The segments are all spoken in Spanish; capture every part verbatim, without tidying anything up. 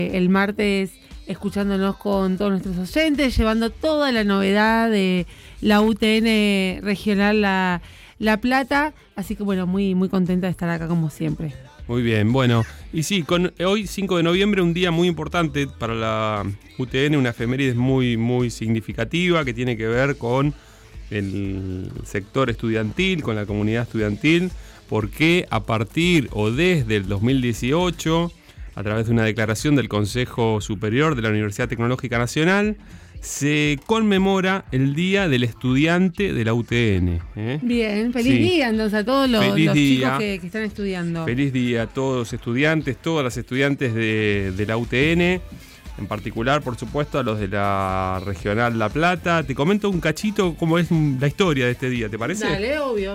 el martes escuchándonos con todos nuestros oyentes, llevando toda la novedad de la U T N regional La, La Plata. Así que bueno, muy, muy contenta de estar acá como siempre. Muy bien, bueno, y sí, con hoy cinco de noviembre, un día muy importante para la U T N, una efemérides muy, muy significativa que tiene que ver con el sector estudiantil, con la comunidad estudiantil, porque a partir o desde el dos mil dieciocho, a través de una declaración del Consejo Superior de la Universidad Tecnológica Nacional, se conmemora el Día del Estudiante de la U T N. ¿eh? Bien, feliz sí. día entonces a todos los, los chicos que, que están estudiando. Feliz día a todos los estudiantes, todas las estudiantes de, de la U T N, en particular, por supuesto, a los de la Regional La Plata. Te comento un cachito cómo es la historia de este día, ¿te parece? Dale, obvio.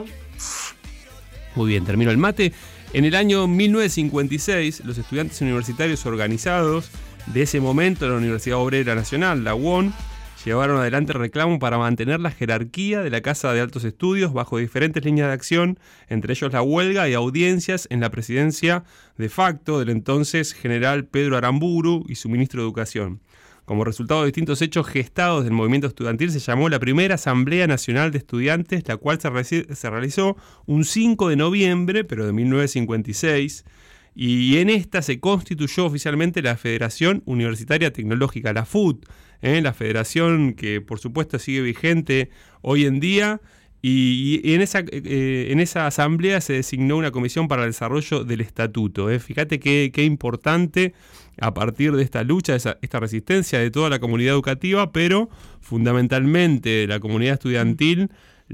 Muy bien, termino el mate. En el año mil novecientos cincuenta y seis, los estudiantes universitarios organizados de ese momento, la Universidad Obrera Nacional, la U O N, llevaron adelante el reclamo para mantener la jerarquía de la Casa de Altos Estudios bajo diferentes líneas de acción, entre ellos la huelga y audiencias en la presidencia de facto del entonces general Pedro Aramburu y su ministro de Educación. Como resultado de distintos hechos gestados del movimiento estudiantil, se llamó la primera Asamblea Nacional de Estudiantes, la cual se, re- se realizó un cinco de noviembre, pero de mil novecientos cincuenta y seis, y en esta se constituyó oficialmente la Federación Universitaria Tecnológica, la F U T, ¿eh? la federación que por supuesto sigue vigente hoy en día, y, y en, esa, eh, en esa asamblea se designó una comisión para el desarrollo del estatuto. ¿eh? Fíjate qué, qué importante a partir de esta lucha, de esa, esta resistencia de toda la comunidad educativa, pero fundamentalmente de la comunidad estudiantil.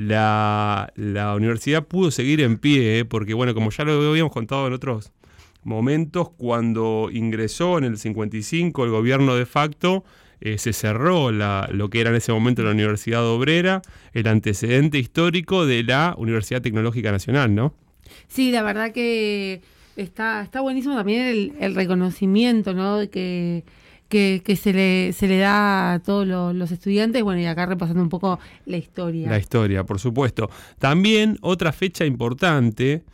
La, la universidad pudo seguir en pie, ¿eh? porque bueno, como ya lo habíamos contado en otros momentos, cuando ingresó en el cincuenta y cinco el gobierno de facto, eh, se cerró la, lo que era en ese momento la Universidad Obrera, el antecedente histórico de la Universidad Tecnológica Nacional, ¿no? Sí, la verdad que está, está buenísimo también el, el reconocimiento, ¿no? que, que, que se le, se le da a todos los, los estudiantes. Bueno, y acá repasando un poco la historia. La historia, por supuesto. También otra fecha importante,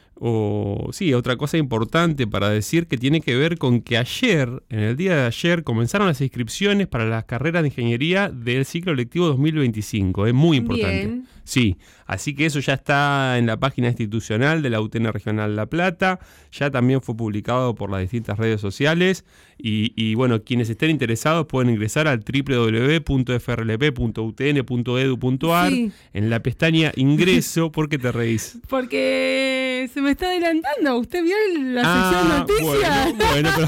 o sí, otra cosa importante para decir, que tiene que ver con que ayer, en el día de ayer, comenzaron las inscripciones para las carreras de ingeniería del ciclo lectivo dos mil veinticinco. Es muy importante. Bien. Sí, así que eso ya está en la página institucional de la U T N Regional La Plata, ya también fue publicado por las distintas redes sociales y, y bueno, quienes estén interesados pueden ingresar al doble u doble u doble u punto f r l p punto u t n punto e d u punto a r sí. en la pestaña Ingreso. ¿Por qué te reís? Porque se me está adelantando. ¿Usted vio la sección ah, noticias? Bueno, bueno,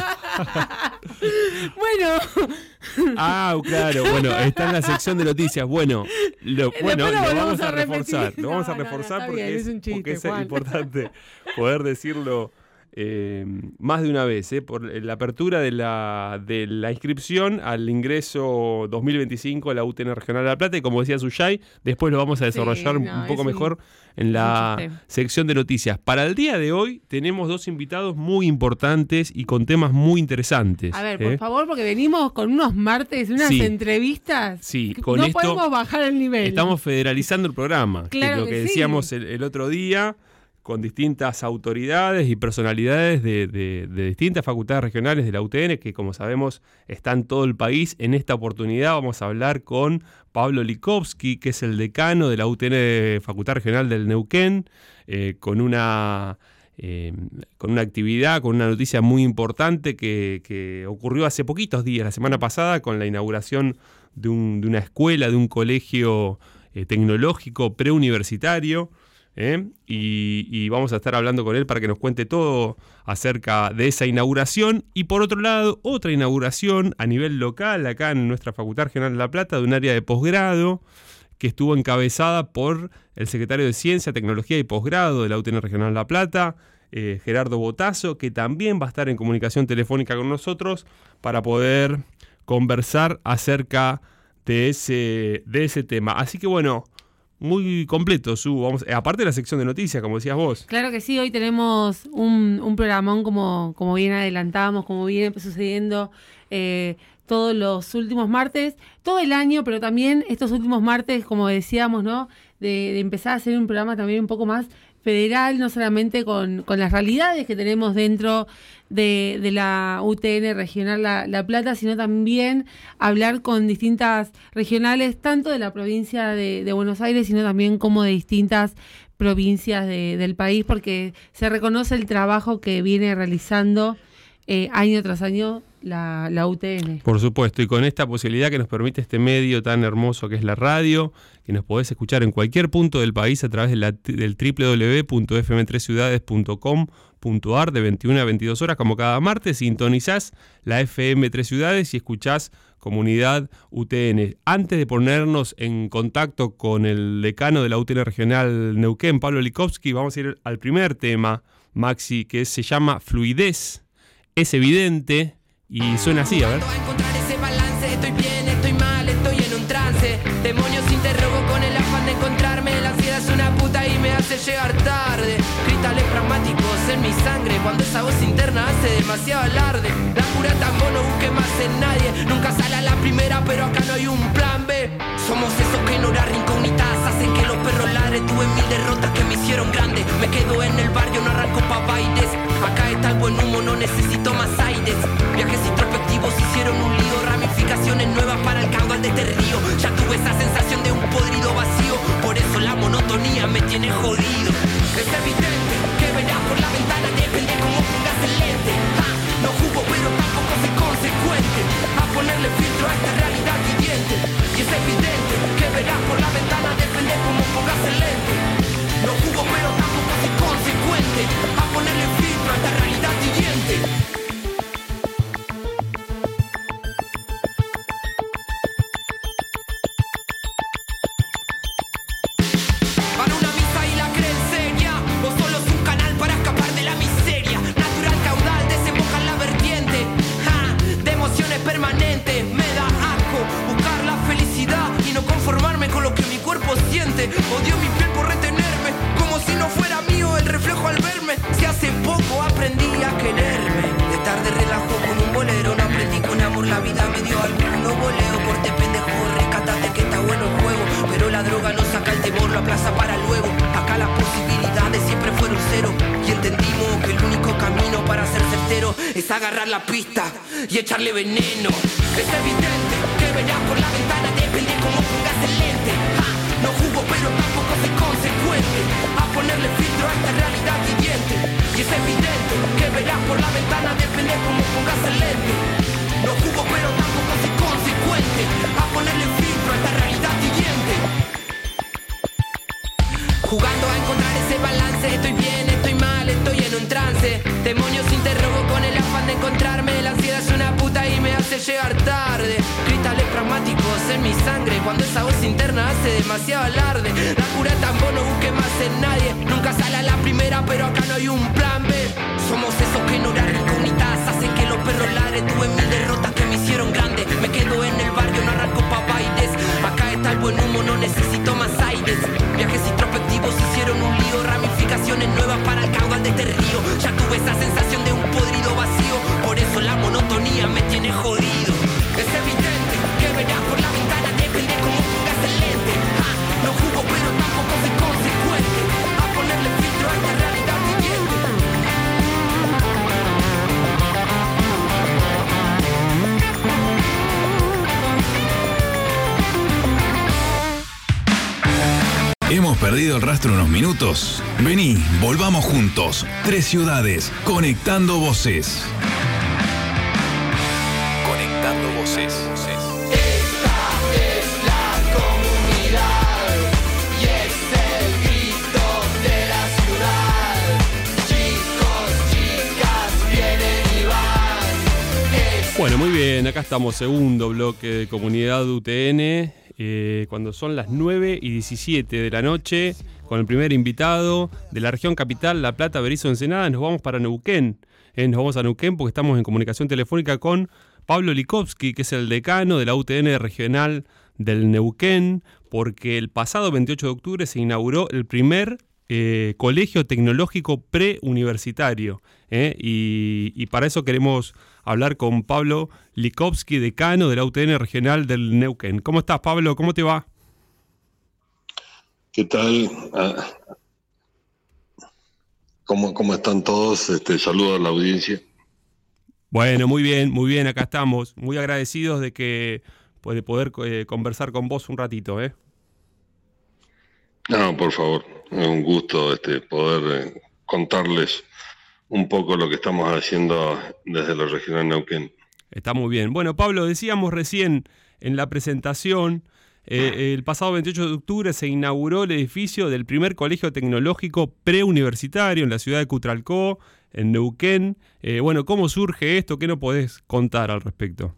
pero... bueno. Ah, claro, bueno, está en la sección de noticias. Bueno, lo, bueno, lo vamos a, a reforzar. Lo vamos no, a reforzar no, no, porque, bien, es, es chiste, porque es Juan. Importante poder decirlo eh, más de una vez, eh, por la apertura de la, de la inscripción al ingreso dos mil veinticinco a la U T N Regional de La Plata, y como decía Suyay, después lo vamos a desarrollar sí, no, un poco mejor un, en la sección de noticias. Para el día de hoy tenemos dos invitados muy importantes y con temas muy interesantes. A ver, ¿eh? por favor, porque venimos con unos martes, unas sí. entrevistas. Sí, con no esto podemos bajar el nivel. Estamos federalizando el programa, claro que es lo que, que decíamos sí. el, el otro día, con distintas autoridades y personalidades de, de, de distintas facultades regionales de la U T N, que como sabemos está en todo el país. En esta oportunidad vamos a hablar con Pablo Likovsky, que es el decano de la U T N de Facultad Regional del Neuquén, eh, con una... Eh, con una actividad, con una noticia muy importante que, que ocurrió hace poquitos días, la semana pasada, con la inauguración de, un, de una escuela, de un colegio eh, tecnológico preuniversitario. ¿eh? Y, y vamos a estar hablando con él para que nos cuente todo acerca de esa inauguración. Y por otro lado, otra inauguración a nivel local, acá en nuestra Facultad Regional de La Plata, de un área de posgrado, que estuvo encabezada por el secretario de Ciencia, Tecnología y Posgrado de la U T N Regional La Plata, eh, Gerardo Botazo, que también va a estar en comunicación telefónica con nosotros para poder conversar acerca de ese, de ese tema. Así que bueno, muy completo, Su. Vamos, eh, aparte de la sección de noticias, como decías vos. Claro que sí, hoy tenemos un, un programón como, como bien adelantábamos, como viene sucediendo eh, todos los últimos martes, todo el año, pero también estos últimos martes, como decíamos, ¿no? De, de empezar a hacer un programa también un poco más federal, no solamente con, con las realidades que tenemos dentro de, de la U T N regional La, La Plata, sino también hablar con distintas regionales, tanto de la provincia de, de Buenos Aires, sino también como de distintas provincias de, del país, porque se reconoce el trabajo que viene realizando eh, año tras año la, la U T N. Por supuesto, y con esta posibilidad que nos permite este medio tan hermoso que es la radio, que nos podés escuchar en cualquier punto del país a través de la, del doble u doble u doble u punto f m tres ciudades punto com punto a r de veintiuna a veintidós horas, como cada martes, sintonizás la F M Tres Ciudades y escuchás Comunidad U T N. Antes de ponernos en contacto con el decano de la U T N Regional Neuquén, Pablo Likovsky, vamos a ir al primer tema, Maxi, que se llama Fluidez. Es evidente y suena así, a ver. Encontrar ese balance, estoy bien, estoy mal, estoy en un trance. Demonios interrogo con el afán de encontrarme. La ansiedad es una puta y me hace llegar tarde. Cristales pragmáticos en mi sangre, cuando esa voz interna hace demasiado alarde. La cura tan no busque más en nadie. Nunca sale a la primera, pero acá no hay un plan B. Somos esos que en horas incógnitas hacen que los perros ladren. Tuve mil derrotas que me hicieron grande. Me quedo en el barrio, no arranco pa' bailes. Acá está el buen humo, no necesito más aires. Viajes introspectivos hicieron un lío. Ramificaciones nuevas para el caudal de este río. Ya tuve esa sensación de un podrido vacío. Por eso la monotonía me tiene jodido. Es evidente que verás por la ventana, depende cómo pongas el lente. Ah, no jugo pero tampoco soy consecuente a ponerle filtro a esta realidad viviente. Y es evidente que verás por la ventana, depende cómo pongas el lente. No jugo pero tampoco soy consecuente a ponerle filtro a esta realidad viviente. Odio mi piel por retenerme, como si no fuera mío el reflejo al verme. Si hace poco aprendí a quererme, de estar de relajo con un bolero. No aprendí con amor, la vida me dio alguno boleo. Corte pendejo, rescatate que está bueno el juego. Pero la droga no saca el temor, lo aplaza para luego. Acá las posibilidades siempre fueron cero. Y entendimos que el único camino para ser certero es agarrar la pista y echarle veneno. Es evidente que verás por la ventana, depende cómo pongas el lente. Ah, no jugo pero tampoco soy consecuente a ponerle filtro a esta realidad viviente. Y es evidente que verás por la ventana, depende cómo pongas el lente. No jugo pero tampoco soy consecuente a ponerle filtro a esta realidad viviente. Jugando a encontrar ese balance, estoy bien, estoy mal, estoy en un trance. Demonios interrogo con el afán de encontrarme. La ansiedad es una puta y me hace llegar tarde. Cristales pragmáticos en mi sangre, cuando esa voz interna hace demasiado alarde. La cura tampoco no busque más en nadie. Nunca sale a la primera, pero acá no hay un plan B. Somos esos que en horas incógnitas hacen que los perros ladren. Tuve mil derrotas que me hicieron grande. Me quedo en el barrio, no arranco pa' bailes. Acá está el buen humo, no necesito más aires. Viajes introspectivos hicieron un lío. Ramificaciones nuevas para el caudal de este río. Ya tuve esa sensación de un podrido vacío. Por eso la monotonía me tiene jodido. Es evidente que verás por la ventana, depende cómo pongas el lente. Ah, no jugo pero tampoco soy consecuente a ponerle filtro a esta realidad viviente. ¿Hemos perdido el rastro unos minutos? Vení, volvamos juntos. Tres ciudades, conectando voces. Conectando voces. Esta es la comunidad y es el grito de la ciudad. Chicos, chicas, vienen y van. Es Bueno, muy bien, acá estamos, segundo bloque de Comunidad U T N. Eh, cuando son las nueve y diecisiete de la noche, con el primer invitado de la región capital, La Plata, Berizo, Ensenada, nos vamos para Neuquén. Eh, nos vamos a Neuquén porque estamos en comunicación telefónica con Pablo Likovsky, que es el decano de la U T N regional del Neuquén, porque el pasado veintiocho de octubre se inauguró el primer eh, colegio tecnológico preuniversitario. Eh, y, y para eso queremos hablar con Pablo Likovsky, decano de la U T N regional del Neuquén. ¿Cómo estás, Pablo? ¿Cómo te va? ¿Qué tal? Ah, ¿Cómo, cómo están todos? Este, saludo a la audiencia. Bueno, muy bien, muy bien, acá estamos. Muy agradecidos de que de poder eh, conversar con vos un ratito, ¿eh? No, por favor, es un gusto este, poder eh, contarles un poco lo que estamos haciendo desde la región de Neuquén. Está muy bien. Bueno, Pablo, decíamos recién en la presentación, eh, el pasado veintiocho de octubre se inauguró el edificio del primer colegio tecnológico preuniversitario en la ciudad de Cutralcó, en Neuquén. Eh, bueno, ¿cómo surge esto? ¿Qué nos podés contar al respecto?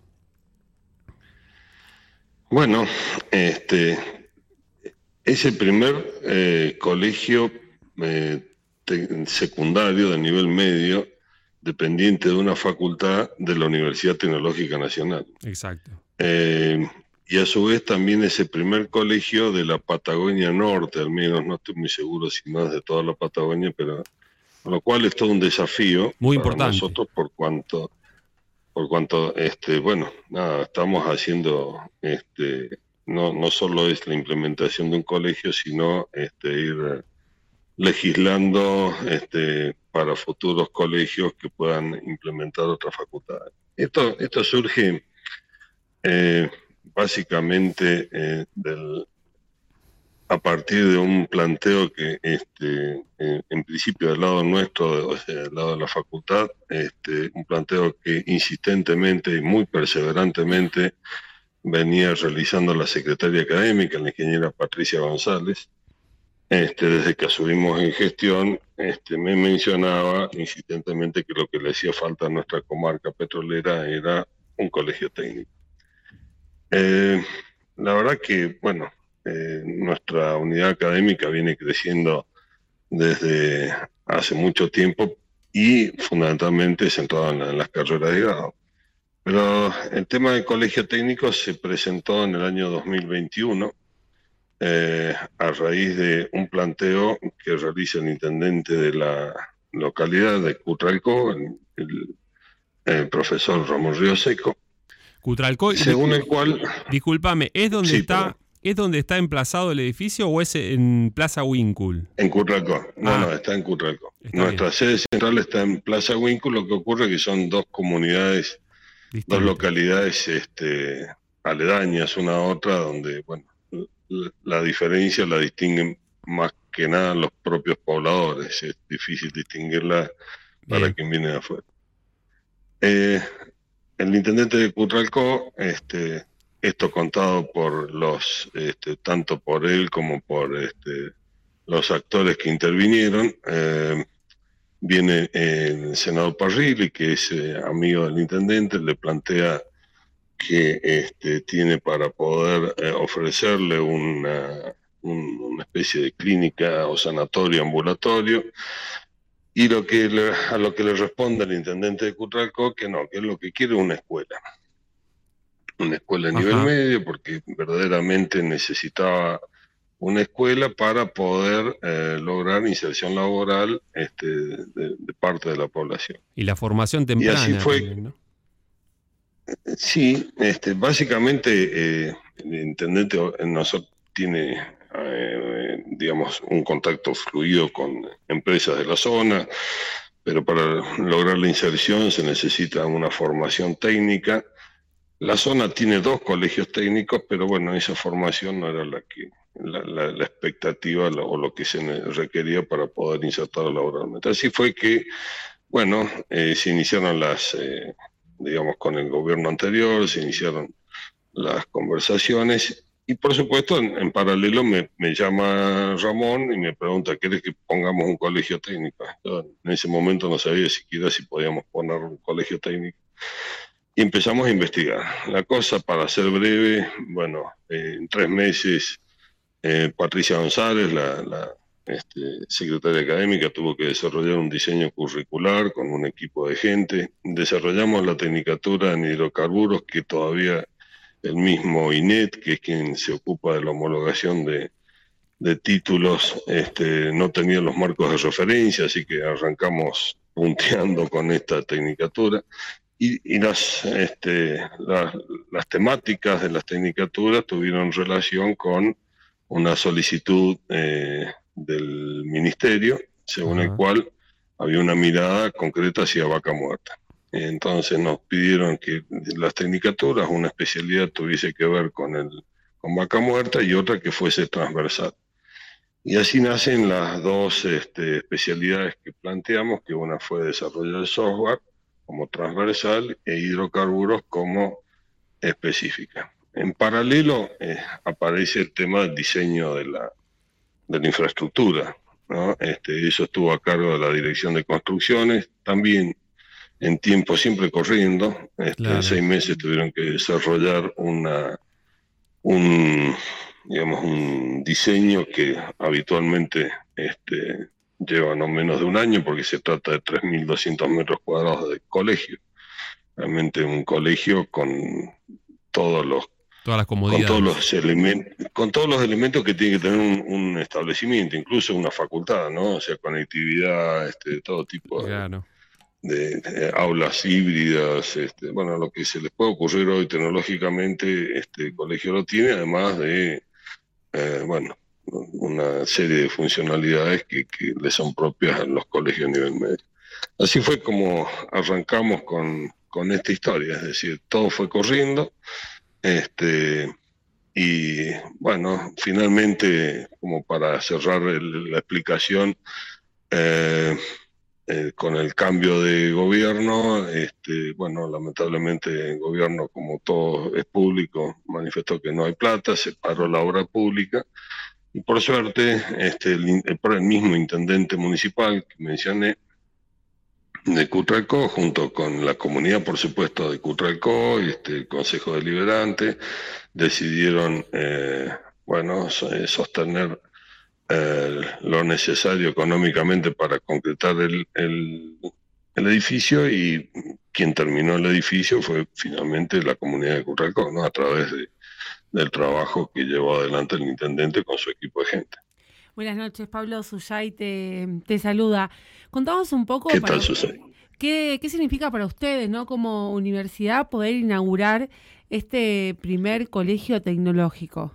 Bueno, este es el primer eh, colegio eh, te, secundario de nivel medio dependiente de una facultad de la Universidad Tecnológica Nacional. Exacto. Eh, y a su vez también es el primer colegio de la Patagonia Norte, al menos no estoy muy seguro si no es de toda la Patagonia, pero con lo cual es todo un desafío muy para importante. Nosotros por cuanto, por cuanto, este, bueno, nada, estamos haciendo, este, no, no solo es la implementación de un colegio, sino este, ir legislando este, para futuros colegios que puedan implementar otras facultades. Esto, esto surge eh, básicamente eh, del, a partir de un planteo que este, eh, en principio del lado nuestro, o sea, del lado de la facultad, este, un planteo que insistentemente y muy perseverantemente venía realizando la secretaria académica, la ingeniera Patricia González. Este, desde que asumimos en gestión, este, me mencionaba insistentemente que lo que le hacía falta a nuestra comarca petrolera era un colegio técnico. Eh, la verdad que, bueno, eh, nuestra unidad académica viene creciendo desde hace mucho tiempo y fundamentalmente centrada en, la, en las carreras de grado. Pero el tema del colegio técnico se presentó en el año dos mil veintiuno, Eh, a raíz de un planteo que realiza el intendente de la localidad de Cutralcó, el, el, el profesor Ramón Río Seco, Cutralcó, según el cual... Discúlpame, ¿es donde, sí, está, ¿es donde está emplazado el edificio o es en Plaza Winkul? En Cutralcó, no, ah, no, está en Cutralcó. Está Nuestra bien. sede central está en Plaza Winkul, lo que ocurre es que son dos comunidades, Distinto. dos localidades este, aledañas una a otra, donde, bueno, la diferencia la distinguen más que nada los propios pobladores. Es difícil distinguirla para Bien. quien viene de afuera. Eh, el intendente de Cutralcó, este, esto contado por los, este, tanto por él como por este, los actores que intervinieron, eh, viene el senador Parrilli, que es eh, amigo del intendente, le plantea que este, tiene para poder eh, ofrecerle una, un, una especie de clínica o sanatorio ambulatorio, y lo que le, a lo que le responde el intendente de Cutralcó que no, que es lo que quiere una escuela. Una escuela de nivel Ajá. medio, porque verdaderamente necesitaba una escuela para poder eh, lograr inserción laboral este, de, de parte de la población. Y la formación temprana. Y así fue. También, ¿no? Sí, este, básicamente eh, el intendente nosotros tiene, eh, digamos, un contacto fluido con empresas de la zona, pero para lograr la inserción se necesita una formación técnica. La zona tiene dos colegios técnicos, pero bueno, esa formación no era la que la, la, la expectativa la, o lo que se requería para poder insertar laboralmente. Así fue que, bueno, eh, se iniciaron las... Eh, digamos, con el gobierno anterior, se iniciaron las conversaciones y por supuesto en, en paralelo me, me llama Ramón y me pregunta, ¿quieres que pongamos un colegio técnico? Yo en ese momento no sabía siquiera si podíamos poner un colegio técnico y empezamos a investigar. La cosa, para ser breve, bueno, eh, en tres meses eh, Patricia González, la, la Este, secretaria académica, tuvo que desarrollar un diseño curricular con un equipo de gente. Desarrollamos la tecnicatura en hidrocarburos, que todavía el mismo I N E T, que es quien se ocupa de la homologación de, de títulos, este, no tenía los marcos de referencia, así que arrancamos punteando con esta tecnicatura. Y, y las, este, las, las temáticas de las tecnicaturas tuvieron relación con una solicitud eh, del ministerio, según uh-huh. el cual había una mirada concreta hacia Vaca Muerta. Entonces nos pidieron que las tecnicaturas, una especialidad tuviese que ver con, el, con Vaca Muerta y otra que fuese transversal. Y así nacen las dos este, especialidades que planteamos, que una fue desarrollo de software como transversal e hidrocarburos como específica. En paralelo eh, aparece el tema del diseño de la, de la infraestructura, ¿no? Este, eso estuvo a cargo de la Dirección de Construcciones, también en tiempo siempre corriendo. Este, claro. En seis meses tuvieron que desarrollar una, un, digamos, un diseño que habitualmente este, lleva no menos de un año, porque se trata de tres mil doscientos metros cuadrados de colegio. Realmente un colegio con todos los Todas las comodidades. Con todos los elementos, con todos los elementos que tiene que tener un, un establecimiento, incluso una facultad, ¿no? O sea, conectividad, este, todo tipo de, claro. de, de aulas híbridas, este, bueno, lo que se les puede ocurrir hoy tecnológicamente, este colegio lo tiene, además de, eh, bueno, una serie de funcionalidades que, que le son propias a los colegios a nivel medio. Así fue como arrancamos con, con esta historia, es decir, todo fue corriendo. Este, y bueno, finalmente, como para cerrar el, la explicación, eh, eh, con el cambio de gobierno, este, bueno, lamentablemente el gobierno, como todo es público, manifestó que no hay plata, se paró la obra pública, y por suerte este, el, el mismo intendente municipal que mencioné, de Cutralcó, junto con la comunidad, por supuesto, de Cutralcó, y este, el Consejo Deliberante, decidieron, eh, bueno, sostener eh, lo necesario económicamente para concretar el, el, el edificio, y quien terminó el edificio fue finalmente la comunidad de Cutralcó, ¿no? A través de, del trabajo que llevó adelante el intendente con su equipo de gente. Buenas noches, Pablo. Suyay te, te saluda. Contanos un poco ¿Qué para tal, Suyay? ¿Qué, ¿Qué significa para ustedes, ¿no? Como universidad, poder inaugurar este primer colegio tecnológico?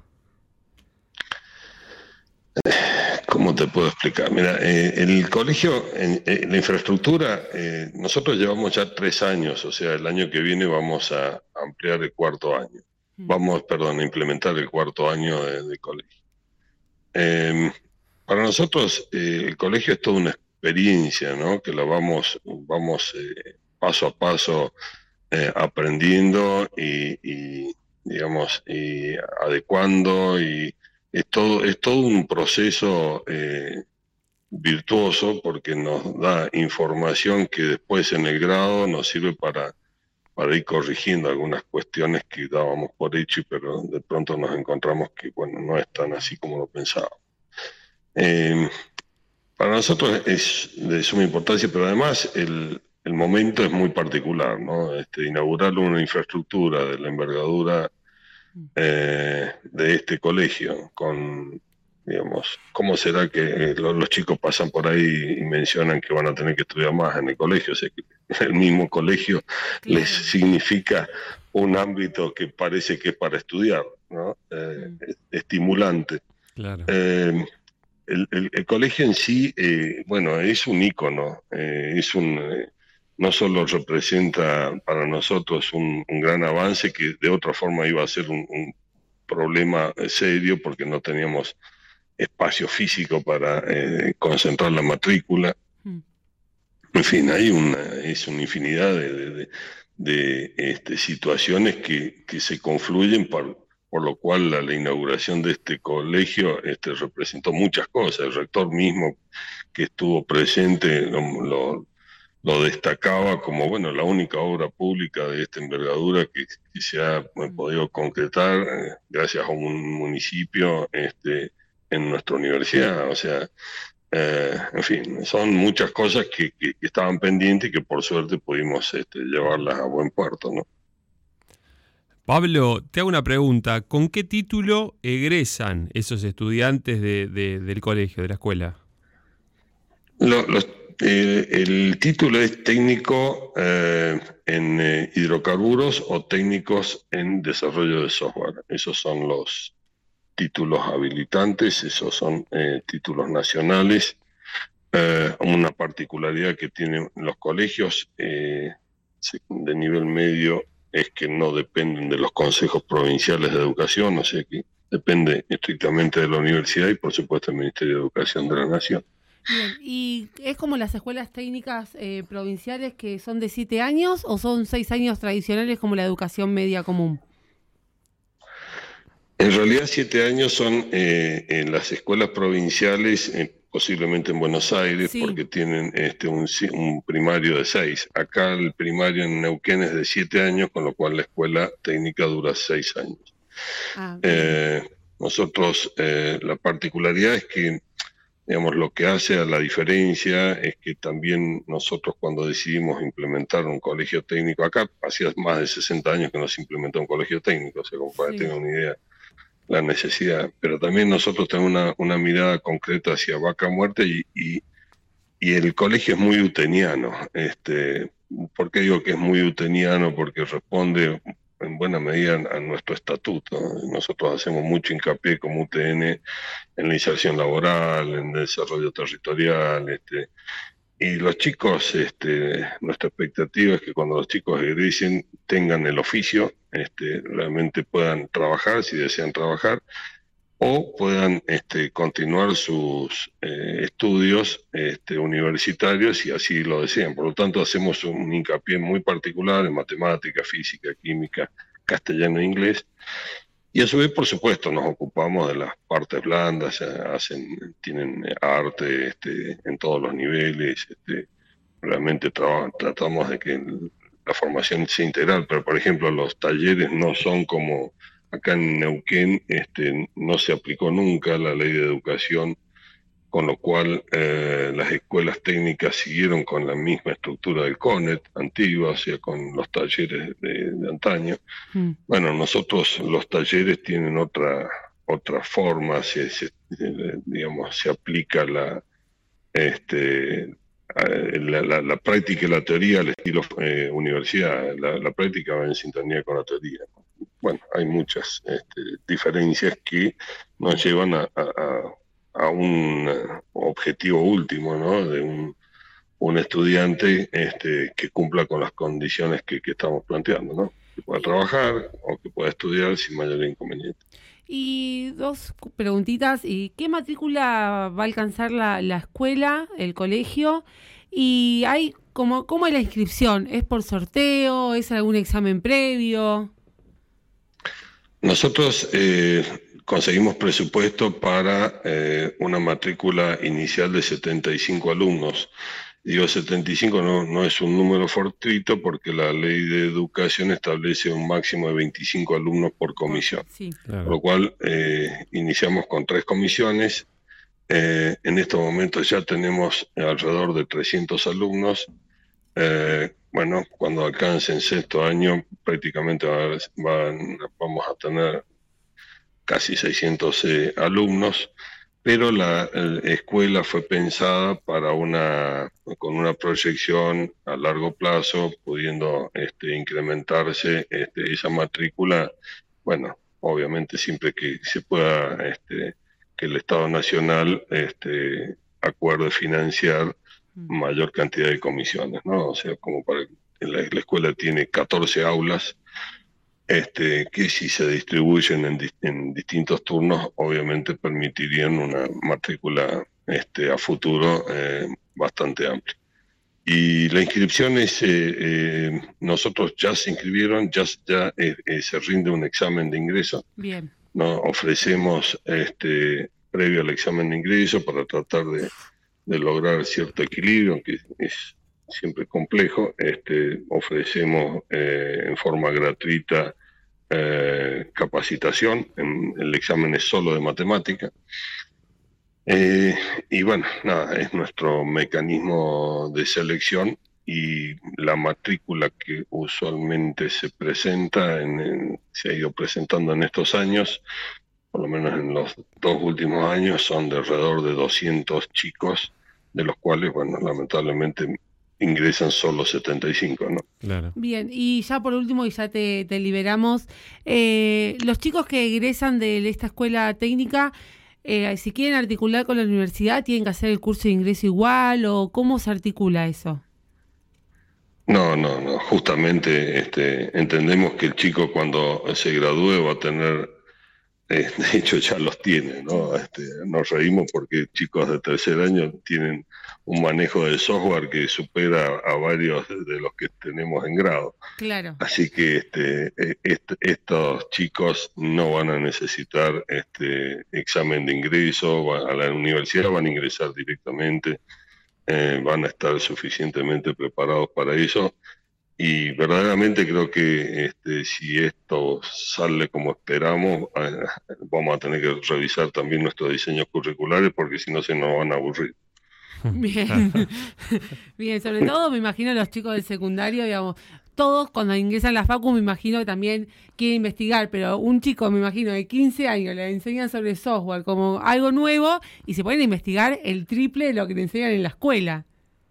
¿Cómo te puedo explicar? Mira, eh, el colegio, en, en la infraestructura, eh, nosotros llevamos ya tres años, o sea, el año que viene vamos a ampliar el cuarto año. Mm. Vamos, perdón, a implementar el cuarto año de, de colegio. Eh, para nosotros, eh, el colegio es toda una experiencia, ¿no? Que la vamos, vamos eh, paso a paso eh, aprendiendo y, y, digamos, y adecuando, y es todo, es todo un proceso eh, virtuoso, porque nos da información que después en el grado nos sirve para, para ir corrigiendo algunas cuestiones que dábamos por hecho, pero de pronto nos encontramos que, bueno, no es tan así como lo pensábamos. Eh, para nosotros es de suma importancia, pero además el, el momento es muy particular, ¿no? Este, inaugurar una infraestructura de la envergadura eh, de este colegio, con, digamos, ¿cómo será que eh, los, los chicos pasan por ahí y mencionan que van a tener que estudiar más en el colegio? O sea, que el mismo colegio claro. les significa un ámbito que parece que es para estudiar, ¿no? Eh, mm. estimulante. Claro. Eh, El, el, el colegio en sí, eh, bueno, es un ícono, eh, es un, eh, no solo representa para nosotros un, un gran avance, que de otra forma iba a ser un, un problema serio, porque no teníamos espacio físico para eh, concentrar la matrícula. Mm. En fin, hay una, es una infinidad de, de, de, de este, situaciones que, que se confluyen por por lo cual la, la inauguración de este colegio este, representó muchas cosas. El rector mismo, que estuvo presente, lo, lo, lo destacaba como, bueno, la única obra pública de esta envergadura que, que se ha mm. podido concretar eh, gracias a un municipio este, en nuestra universidad. O sea, eh, en fin, son muchas cosas que, que, que estaban pendientes y que por suerte pudimos este, llevarlas a buen puerto, ¿no? Pablo, te hago una pregunta. ¿Con qué título egresan esos estudiantes de, de, del colegio, de la escuela? Lo, los, eh, el título es técnico eh, en eh, hidrocarburos o técnicos en desarrollo de software. Esos son los títulos habilitantes, esos son eh, títulos nacionales. Eh, una particularidad que tienen los colegios eh, de nivel medio es que no dependen de los consejos provinciales de educación, o sea que depende estrictamente de la universidad y por supuesto del Ministerio de Educación de la Nación. Bien, ¿y es como las escuelas técnicas eh, provinciales que son de siete años o son seis años tradicionales como la educación media común? En realidad siete años son eh, en las escuelas provinciales, eh, posiblemente en Buenos Aires, sí, porque tienen este, un, un primario de seis. Acá el primario en Neuquén es de siete años, con lo cual la escuela técnica dura seis años. Ah, eh, nosotros, eh, la particularidad es que, digamos, lo que hace a la diferencia es que también nosotros cuando decidimos implementar un colegio técnico, acá hacía más de sesenta años que no se implementó un colegio técnico, o sea, como para que tengan una idea la necesidad, pero también nosotros tenemos una, una mirada concreta hacia Vaca Muerta y, y, y el colegio es muy uteniano. Este, ¿por qué digo que es muy uteniano? Porque responde en buena medida a nuestro estatuto. Nosotros hacemos mucho hincapié como U T N en la inserción laboral, en el desarrollo territorial, este, y los chicos, este, nuestra expectativa es que cuando los chicos egresen tengan el oficio, este, realmente puedan trabajar si desean trabajar, o puedan este, continuar sus eh, estudios este, universitarios si así lo desean. Por lo tanto, hacemos un hincapié muy particular en matemática, física, química, castellano e inglés. Y a su vez, por supuesto, nos ocupamos de las partes blandas, hacen, tienen arte este, en todos los niveles, este, realmente tra- tratamos de que la formación sea integral, pero por ejemplo los talleres no son como acá en Neuquén, este, no se aplicó nunca la ley de educación, con lo cual eh, las escuelas técnicas siguieron con la misma estructura del CONET antigua, o sea, con los talleres de, de antaño. Mm. Bueno, nosotros los talleres tienen otra otra forma, se, se, digamos, se aplica la, este, la, la, la práctica y la teoría al estilo eh, universidad, la, la práctica va en sintonía con la teoría. Bueno, hay muchas este, diferencias que nos llevan a, a, a a un objetivo último, ¿no? De un, un estudiante este, que cumpla con las condiciones que, que estamos planteando, ¿no? Que pueda trabajar o que pueda estudiar sin mayor inconveniente. Y dos preguntitas, ¿y qué matrícula va a alcanzar la, la escuela, el colegio? Y hay, como, ¿cómo es la inscripción? ¿Es por sorteo? ¿Es algún examen previo? Nosotros eh, conseguimos presupuesto para eh, una matrícula inicial de setenta y cinco alumnos. Digo setenta y cinco no, no es un número fortuito porque la ley de educación establece un máximo de veinticinco alumnos por comisión. Sí, claro. Por lo cual eh, iniciamos con tres comisiones. Eh, en estos momentos ya tenemos alrededor de trescientos alumnos. Eh, bueno, cuando alcancen sexto año prácticamente va, van, vamos a tener casi seiscientos eh, alumnos, pero la, la escuela fue pensada para una con una proyección a largo plazo, pudiendo este, incrementarse este, esa matrícula, bueno, obviamente siempre que se pueda, este, que el Estado Nacional este, acuerde financiar mayor cantidad de comisiones, ¿no? O sea, como para la, la escuela tiene catorce aulas, este, que si se distribuyen en, en distintos turnos, obviamente permitirían una matrícula este, a futuro eh, bastante amplia. Y la inscripción es, eh, eh, nosotros ya se inscribieron, ya, ya eh, eh, se rinde un examen de ingreso. Bien. ¿No? Ofrecemos, este, previo al examen de ingreso, para tratar de de lograr cierto equilibrio, aunque es siempre complejo, este, ofrecemos eh, en forma gratuita eh, capacitación, en, el examen es solo de matemática, eh, y bueno, nada, es nuestro mecanismo de selección y la matrícula que usualmente se presenta, en, en, se ha ido presentando en estos años, por lo menos en los dos últimos años, son de alrededor de doscientos chicos, de los cuales, bueno, lamentablemente ingresan solo setenta y cinco, ¿no? Claro. Bien, y ya por último, y ya te, te liberamos, eh, los chicos que egresan de esta escuela técnica, eh, si quieren articular con la universidad, ¿tienen que hacer el curso de ingreso igual o cómo se articula eso? No, no, no. Justamente este, entendemos que el chico cuando se gradúe va a tener, eh, de hecho ya los tiene, ¿no? Este, nos reímos porque chicos de tercer año tienen un manejo de software que supera a varios de los que tenemos en grado. Claro. Así que este, est estos chicos no van a necesitar este examen de ingreso, a la universidad van a ingresar directamente, eh, van a estar suficientemente preparados para eso. Y verdaderamente creo que este, si esto sale como esperamos, eh, vamos a tener que revisar también nuestros diseños curriculares porque si no se nos van a aburrir. Bien, bien, sobre todo me imagino los chicos del secundario, digamos, todos cuando ingresan a la facu me imagino que también quieren investigar, pero un chico me imagino de quince años le enseñan sobre software como algo nuevo y se pueden investigar el triple de lo que le enseñan en la escuela.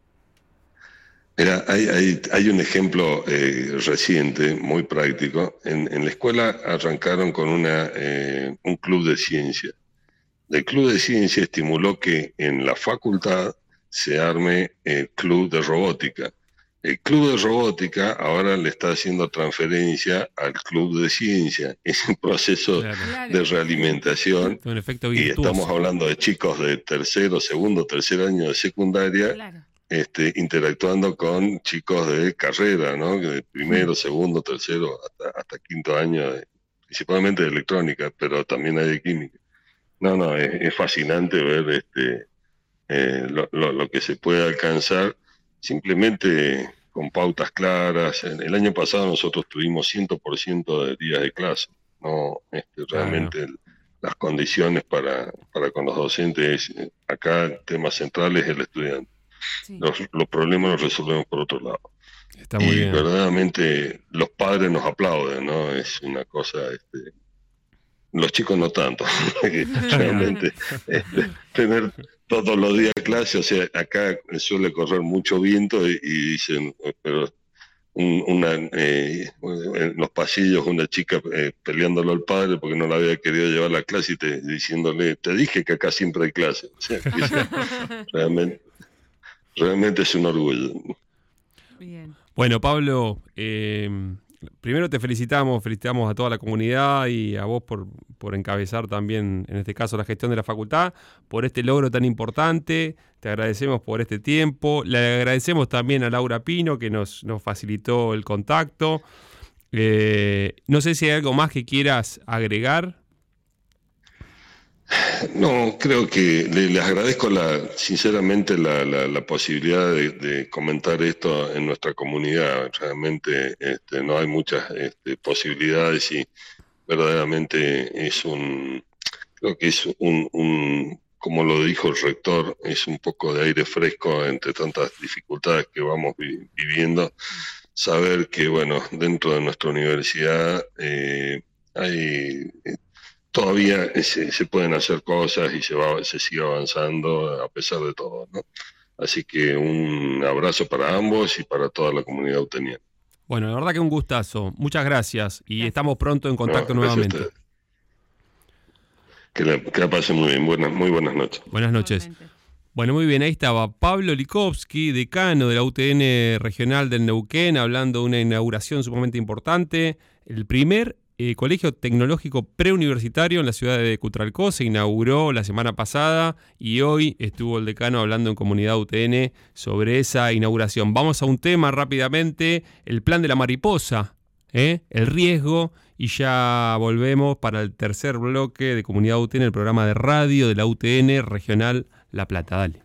Mira, hay, hay, hay un ejemplo eh, reciente, muy práctico. En, en la escuela arrancaron con una, eh, un club de ciencia. El club de ciencia estimuló que en la facultad se arme el club de robótica. El club de robótica ahora le está haciendo transferencia al club de ciencia. Es un proceso claro. de realimentación. Un efecto y estamos hablando de chicos de tercero, segundo, tercer año de secundaria, claro. este, interactuando con chicos de carrera, ¿no? De primero, segundo, tercero, hasta, hasta quinto año, de, principalmente de electrónica, pero también hay de química. No, no, es, es fascinante ver este eh, lo, lo, lo que se puede alcanzar simplemente con pautas claras. El año pasado nosotros tuvimos cien por ciento de días de clase, no este, realmente el, las condiciones para, para con los docentes, acá el tema central es el estudiante. Sí. Los, los problemas los resolvemos por otro lado. Está muy y bien. Verdaderamente los padres nos aplauden, ¿no? Es una cosa... Este, los chicos no tanto, realmente este, tener todos los días clase, o sea, acá suele correr mucho viento y, y dicen, pero un, una, eh, en los pasillos una chica eh, peleándolo al padre porque no la había querido llevar a la clase y te, diciéndole, te dije que acá siempre hay clase. O sea, que sea, realmente, realmente es un orgullo. Bien. Bueno, Pablo, eh, primero te felicitamos, felicitamos a toda la comunidad y a vos por, por encabezar también, en este caso, la gestión de la facultad, por este logro tan importante. Te agradecemos por este tiempo. Le agradecemos también a Laura Pino, que nos, nos facilitó el contacto. Eh, no sé si hay algo más que quieras agregar. No, creo que le, les agradezco la, sinceramente la, la, la posibilidad de, de comentar esto en nuestra comunidad. Realmente este, no hay muchas este, posibilidades y verdaderamente es un, creo que es un, un, como lo dijo el rector, es un poco de aire fresco entre tantas dificultades que vamos vi, viviendo. Saber que, bueno, dentro de nuestra universidad eh, hay... todavía se, se pueden hacer cosas y se va, se sigue avanzando a pesar de todo, ¿no? Así que un abrazo para ambos y para toda la comunidad uteniana. Bueno, la verdad que un gustazo. Muchas gracias y gracias. Estamos pronto en contacto no, nuevamente. Que la, que la pasen muy bien. Buenas, muy buenas noches. Buenas noches. Bueno, muy bien, ahí estaba Pablo Likovsky, decano de la U T N regional del Neuquén, hablando de una inauguración sumamente importante. El primer Eh, Colegio Tecnológico Preuniversitario en la ciudad de Cutralcó se inauguró la semana pasada y hoy estuvo el decano hablando en Comunidad U T N sobre esa inauguración. Vamos a un tema rápidamente, el plan de la mariposa, ¿eh? el riesgo, y ya volvemos para el tercer bloque de Comunidad U T N, el programa de radio de la U T N Regional La Plata. Dale.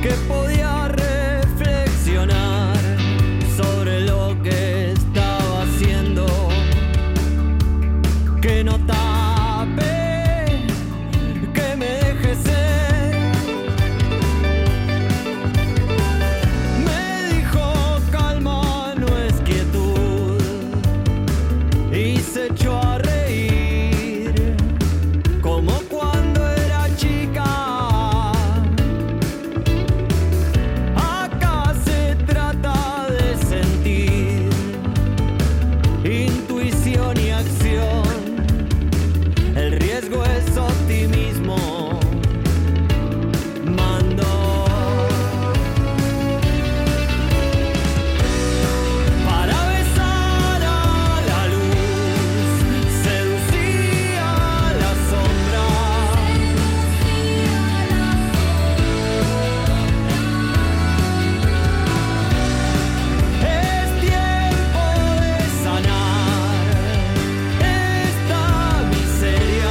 que podía reflexionar sobre lo que estaba haciendo, que no tape, que me deje ser. Me dijo calma, no es quietud, y se echó a reír como cuando era chica. Acá se trata de sentir intuición y acción. El riesgo es optimismo. Mando para besar a la luz, seducía la sombra. Es tiempo de sanar esta miseria.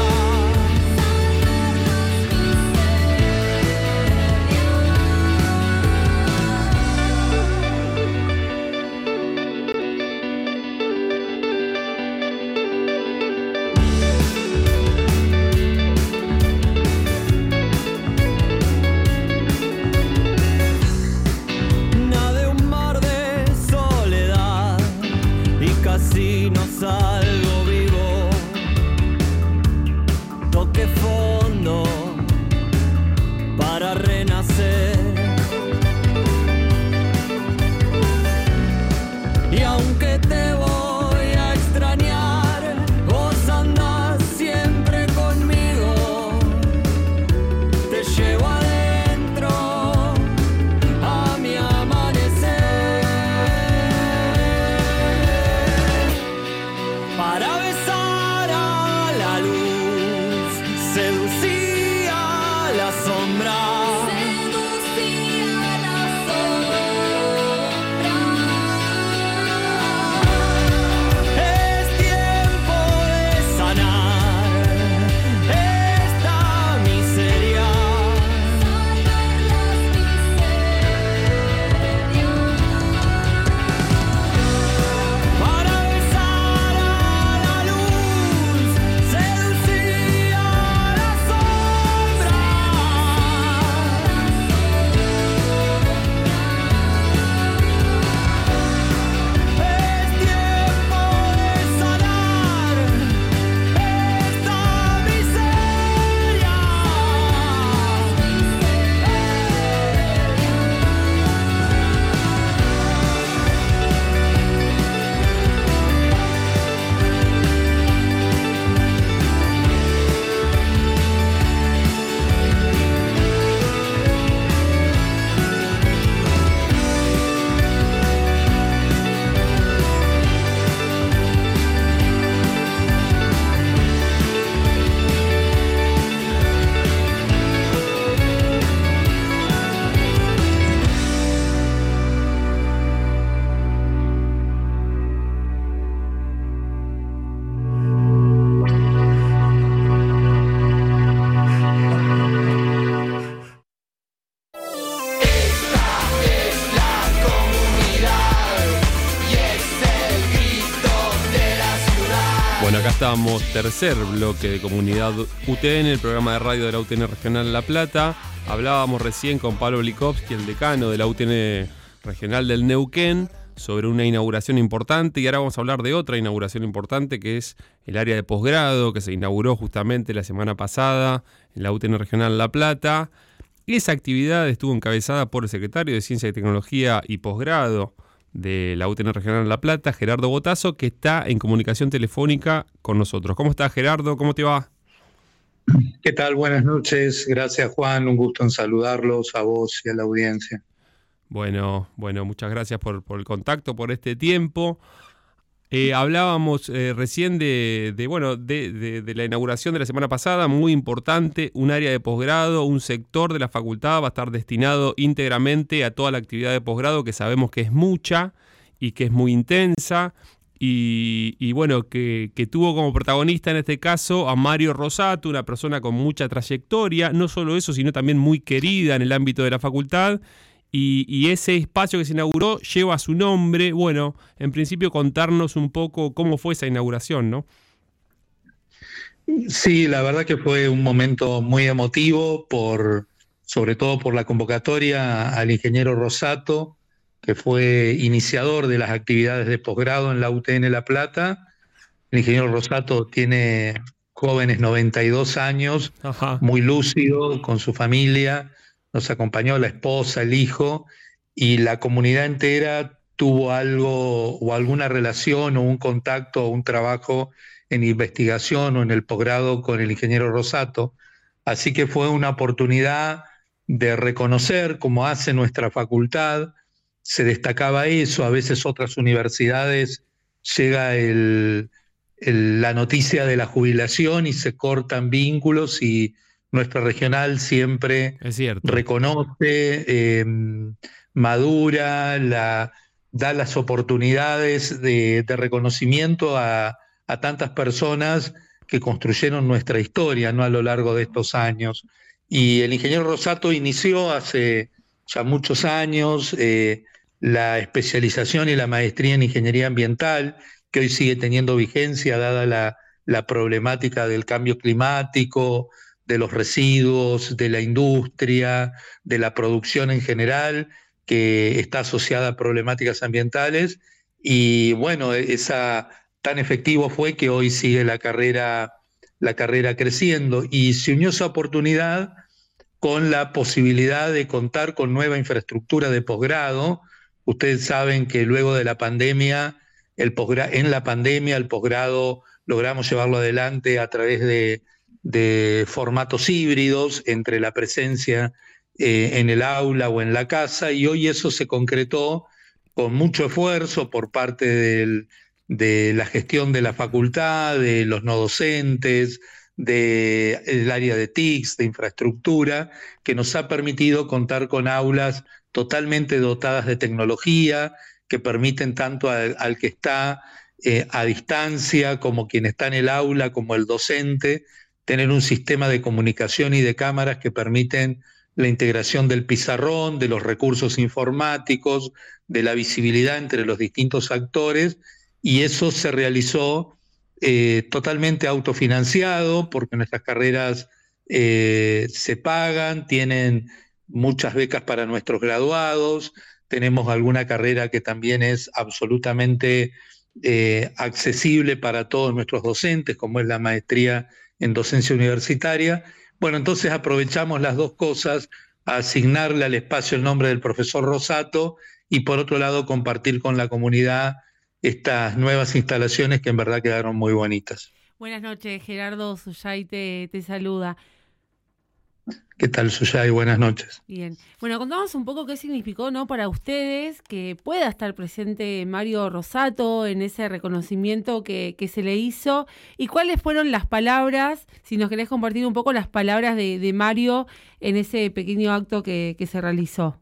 Nade un mar de soledad y casi no salgo vivo. Toque fondo para renacer. Y aunque te voy a extrañar, vos andás siempre conmigo. Te llevo adentro a mi amanecer. Para besar a la luz, seducía la sombra. Es tiempo de sanar esta miseria. Para besar a la luz, seducía la sombra. Es tiempo de sanar esta miseria. Bueno, acá estamos, tercer bloque de Comunidad U T N, el programa de radio de la U T N Regional La Plata. Hablábamos recién con Pablo Likovsky, el decano de la U T N Regional del Neuquén, sobre una inauguración importante, y ahora vamos a hablar de otra inauguración importante, que es el área de posgrado, que se inauguró justamente la semana pasada en la U T N Regional La Plata. Esa actividad estuvo encabezada por el secretario de Ciencia y Tecnología y Posgrado de la U T N Regional La Plata, Gerardo Botazo, que está en comunicación telefónica con nosotros. ¿Cómo estás, Gerardo? ¿Cómo te va? ¿Qué tal? Buenas noches. Gracias, Juan. Un gusto en saludarlos a vos y a la audiencia. Bueno, bueno, muchas gracias por, por el contacto, por este tiempo. Eh, hablábamos eh, recién de, de, bueno, de, de, de la inauguración de la semana pasada, muy importante, un área de posgrado, un sector de la facultad va a estar destinado íntegramente a toda la actividad de posgrado, que sabemos que es mucha y que es muy intensa, y, y bueno, que, que tuvo como protagonista en este caso a Mario Rosato, una persona con mucha trayectoria, no solo eso, sino también muy querida en el ámbito de la facultad, y, y ese espacio que se inauguró lleva su nombre. Bueno, en principio contarnos un poco cómo fue esa inauguración, ¿no? Sí, la verdad que fue un momento muy emotivo, por, sobre todo por la convocatoria al ingeniero Rosato, que fue iniciador de las actividades de posgrado en la U T N La Plata. El ingeniero Rosato tiene jóvenes noventa y dos años, Ajá. muy lúcido, con su familia, nos acompañó la esposa, el hijo, y la comunidad entera tuvo algo o alguna relación o un contacto o un trabajo en investigación o en el posgrado con el ingeniero Rosato. Así que fue una oportunidad de reconocer, como hace nuestra facultad, se destacaba eso. A veces otras universidades llega el, el, la noticia de la jubilación y se cortan vínculos, y nuestra regional siempre Es cierto. reconoce, eh, madura, la, da las oportunidades de, de reconocimiento a, a tantas personas que construyeron nuestra historia, ¿no?, a lo largo de estos años. Y el ingeniero Rosato inició hace ya muchos años eh, la especialización y la maestría en ingeniería ambiental, que hoy sigue teniendo vigencia dada la, la problemática del cambio climático, de los residuos, de la industria, de la producción en general, que está asociada a problemáticas ambientales. Y bueno, esa tan efectivo fue que hoy sigue la carrera, la carrera creciendo, y se unió esa oportunidad con la posibilidad de contar con nueva infraestructura de posgrado. Ustedes saben que luego de la pandemia, el posgra- en la pandemia el posgrado logramos llevarlo adelante a través de, de formatos híbridos entre la presencia eh, en el aula o en la casa, y hoy eso se concretó con mucho esfuerzo por parte del, de la gestión de la facultad, de los no docentes, del área de T I C S, de infraestructura, que nos ha permitido contar con aulas totalmente dotadas de tecnología, que permiten tanto al, al que está eh, a distancia como quien está en el aula, como el docente, tener un sistema de comunicación y de cámaras que permiten la integración del pizarrón, de los recursos informáticos, de la visibilidad entre los distintos actores, y eso se realizó eh, totalmente autofinanciado, porque nuestras carreras eh, se pagan, tienen muchas becas para nuestros graduados, tenemos alguna carrera que también es absolutamente eh, accesible para todos nuestros docentes, como es la maestría en docencia universitaria. Bueno, entonces aprovechamos las dos cosas, a asignarle al espacio el nombre del profesor Rosato, y por otro lado compartir con la comunidad estas nuevas instalaciones que en verdad quedaron muy bonitas. Buenas noches, Gerardo. Suyay te, te saluda. ¿Qué tal, Suyay? Buenas noches. Bien. Bueno, contamos un poco qué significó, ¿no?, para ustedes que pueda estar presente Mario Rosato en ese reconocimiento que, que se le hizo, y cuáles fueron las palabras, si nos querés compartir un poco las palabras de, de Mario en ese pequeño acto que, que se realizó.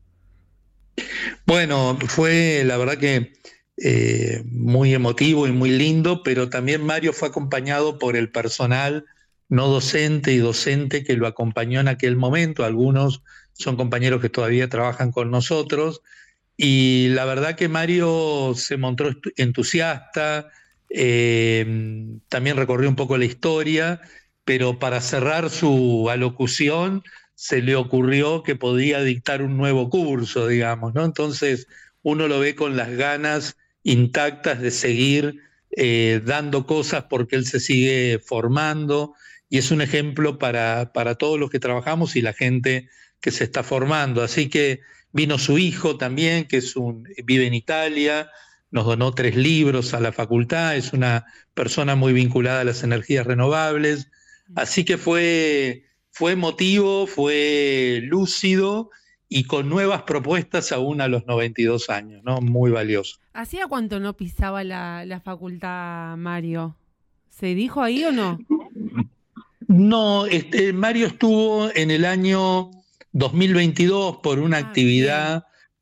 Bueno, fue la verdad que eh, muy emotivo y muy lindo, pero también Mario fue acompañado por el personal no docente y docente que lo acompañó en aquel momento. Algunos son compañeros que todavía trabajan con nosotros, y la verdad que Mario se mostró entusiasta, eh, también recorrió un poco la historia, pero para cerrar su alocución se le ocurrió que podía dictar un nuevo curso, digamos, ¿no? Entonces uno lo ve con las ganas intactas de seguir eh, dando cosas, porque él se sigue formando, y es un ejemplo para, para todos los que trabajamos y la gente que se está formando. Así que vino su hijo también, que es un, vive en Italia, nos donó tres libros a la facultad, es una persona muy vinculada a las energías renovables. Así que fue, fue emotivo, fue lúcido y con nuevas propuestas aún a los noventa y dos años, ¿no? Muy valioso. ¿Hacía cuánto no pisaba la, la facultad, Mario? ¿Se dijo ahí o no? No, este, Mario estuvo en el año dos mil veintidós por una ah, actividad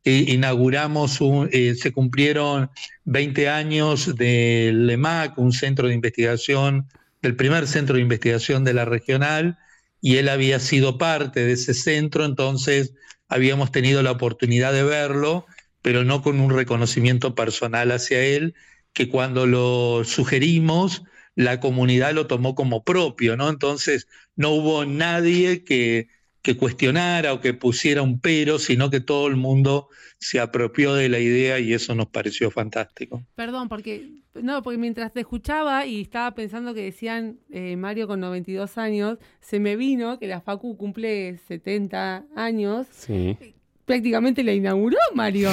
eh, inauguramos, un, eh, se cumplieron veinte años del E M A C, un centro de investigación, del primer centro de investigación de la regional, y él había sido parte de ese centro, entonces habíamos tenido la oportunidad de verlo, pero no con un reconocimiento personal hacia él, que cuando lo sugerimos, la comunidad lo tomó como propio, ¿no? Entonces no hubo nadie que, que cuestionara o que pusiera un pero, sino que todo el mundo se apropió de la idea y eso nos pareció fantástico. Perdón, porque no, porque mientras te escuchaba y estaba pensando que decían eh, Mario con noventa y dos años, se me vino que la Facu cumple setenta años. Sí. Prácticamente la inauguró Mario.